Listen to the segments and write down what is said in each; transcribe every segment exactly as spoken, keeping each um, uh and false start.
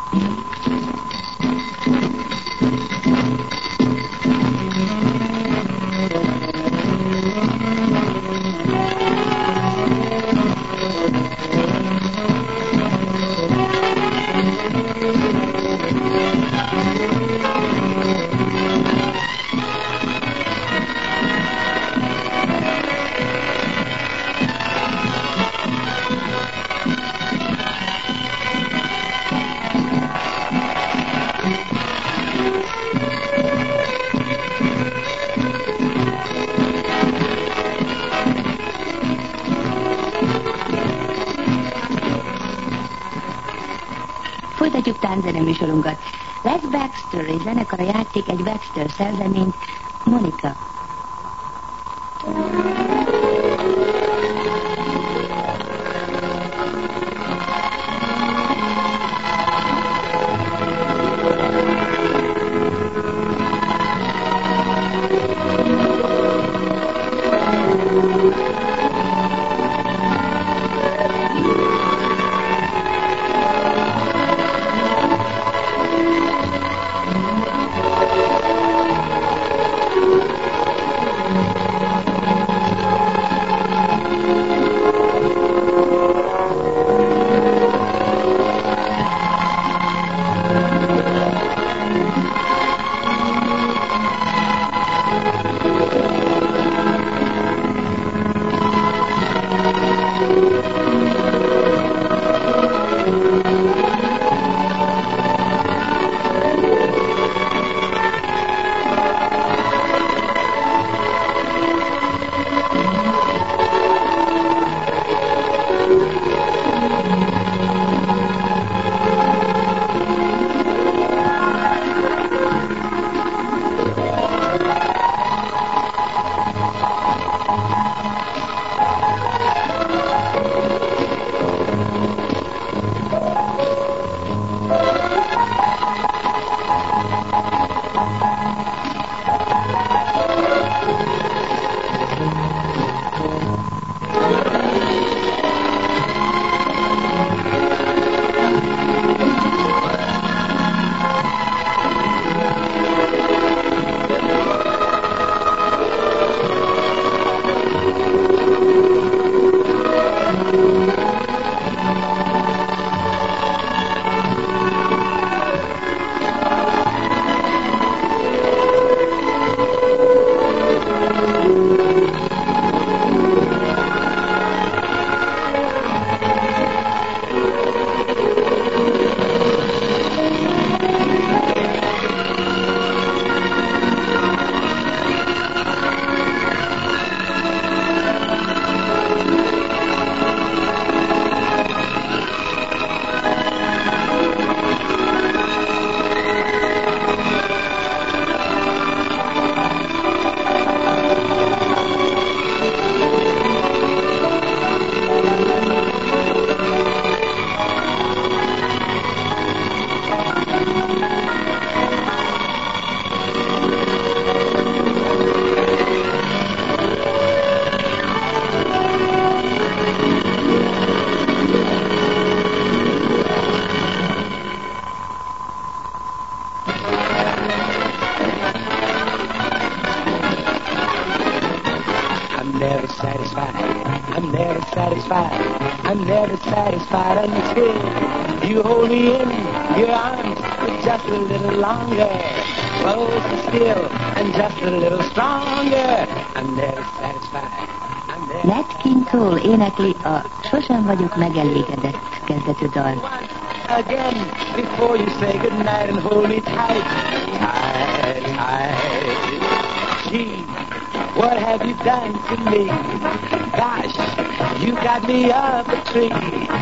Folytatjuk tánzene műsorunkat. Les Baxter és zenekara játszik egy Baxter szerzeményt, Monica. never satisfied. I'm never satisfied. I'm never satisfied until you hold me in your arms just a little longer. Closer still and just a little stronger. I'm never satisfied. I'm never Nat King Cole énekli a Sosem vagyok megelégedett kezdetű dal. Again, before you say goodnight and hold me tight, tight, tight. Gee, what have you done to me? Gosh, you got me up a tree.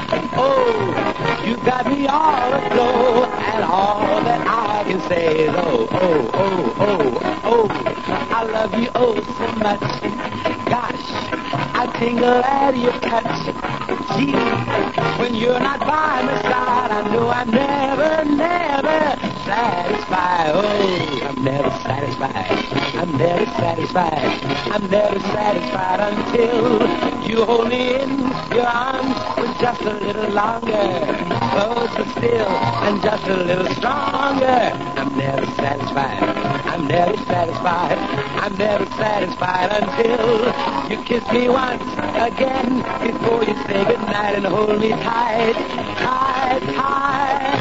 Oh, you got me all aglow, and all that I can say is oh, oh, oh, oh, oh, I love you oh so much. Gosh, I tingle at your touch. Gee, when you're not by my side, I know I'm never, never satisfied. Oh, I'm never satisfied. I'm never satisfied. I'm never satisfied until you hold me in your arms for just a little longer. Close so still and just a little stronger. I'm never satisfied. I'm never satisfied. I'm never satisfied until you kiss me once again before you say goodnight and hold me tight, tight, tight.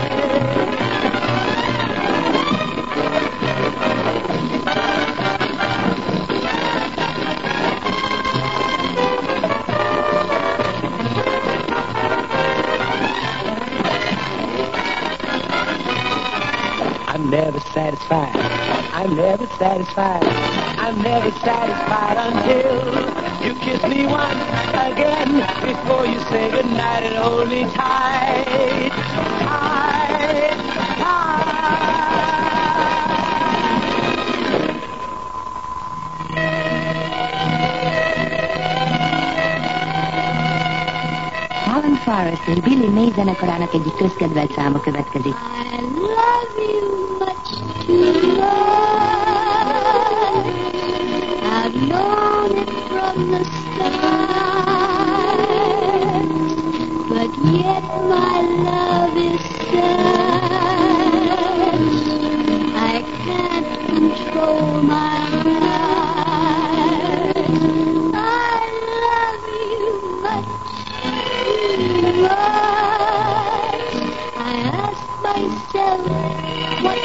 I'm never satisfied. I'm never satisfied. I'm never satisfied until you kiss me once again before you say goodnight and hold me tight, tight, tight. Alan Forrest és Billy May zenekarának egyik közkedvelt száma következik. I love you much too much. I've known it from the start, but yet my love is such I can't control my heart. I love you much too much. I ask myself what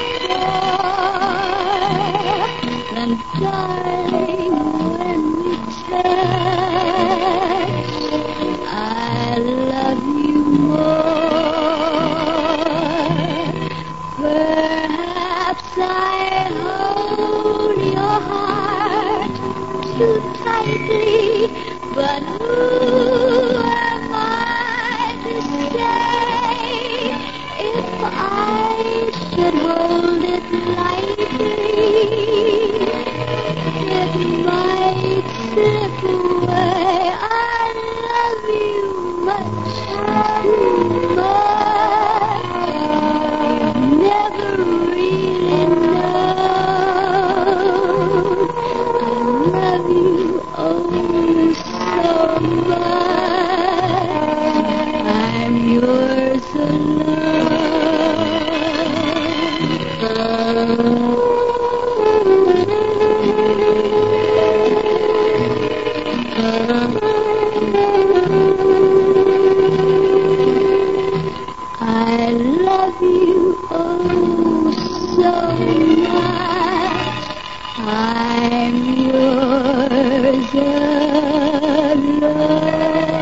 for, and darling, when we touch, I love you more. Perhaps I hold your heart too tightly, but who am I to say if I should hold it lightly, it might slip away. I love you much too much. You've never really known I love you oh so much. I'm yours I love you oh so much. I'm yours alone.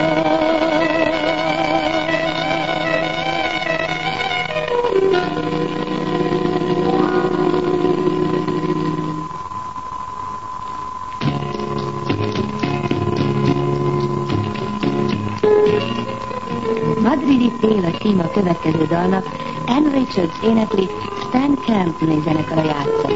Madridi tél a cím a következő dalnak, Ann Richards énekli, Stan Campney zenekara játsza.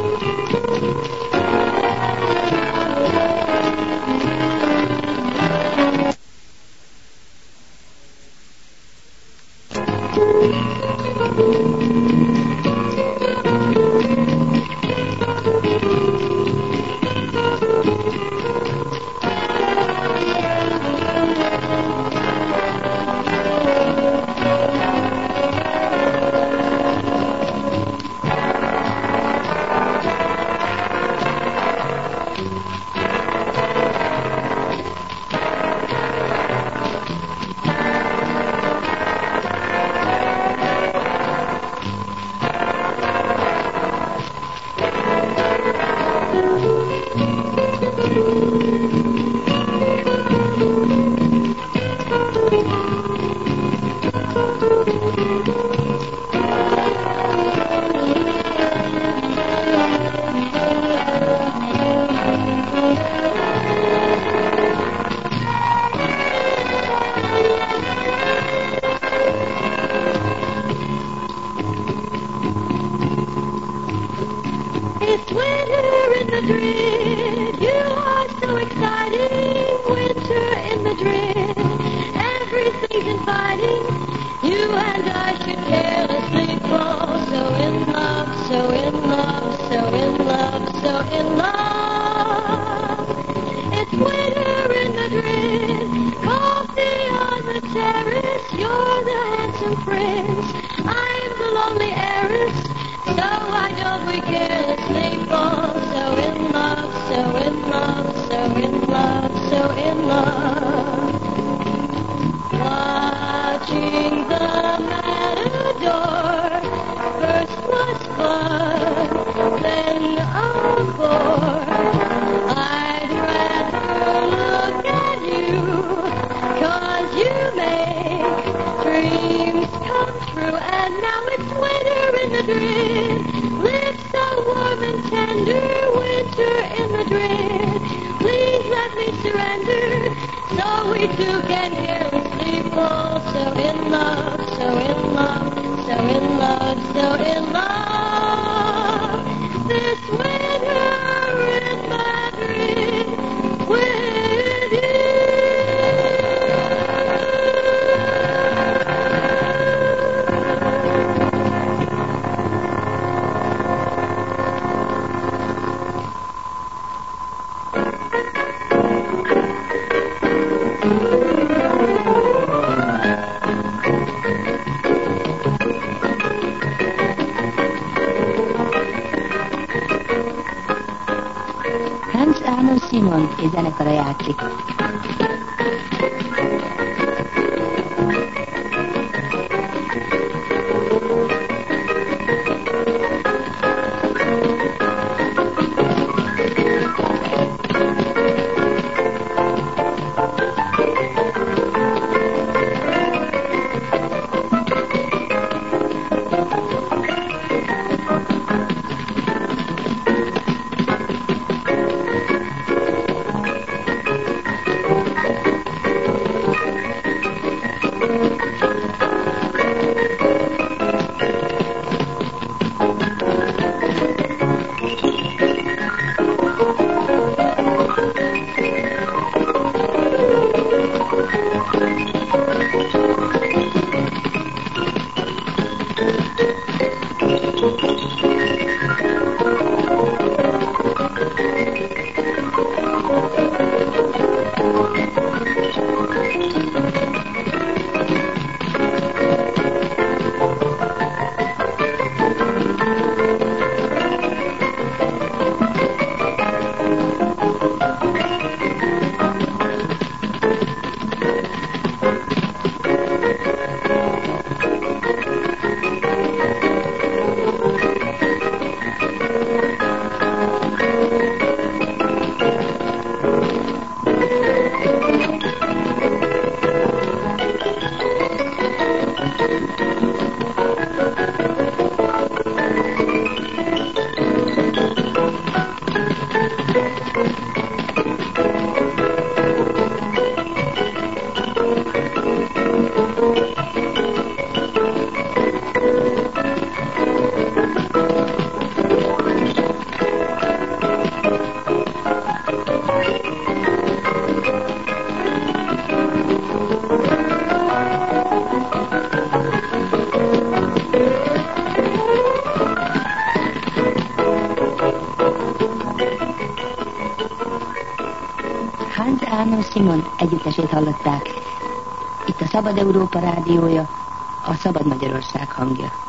It's winter in Madrid. You are so exciting. Winter in Madrid. Everything's inviting. You and I should carelessly fall. So in love, so in love, so in love, so in love. It's winter in Madrid. Coffee on the terrace. You're the handsome prince. we carelessly fall, so in love, so in love, so in love, so in love. Watching the matador, first was fun, then a bore. I'd rather look at you, 'cause you make dreams come true. And now it's winter in Madrid, lips so warm and tender, winter in Madrid. Please let me surrender, so we two can carelessly fall. So in love, so in love, so in love, so in love. This winter in Madrid with you. Hans Arno Simon és zenekara játszik. Hans Arno Simon együttesét hallották. Itt a Szabad Európa rádiója, a Szabad Magyarország hangja.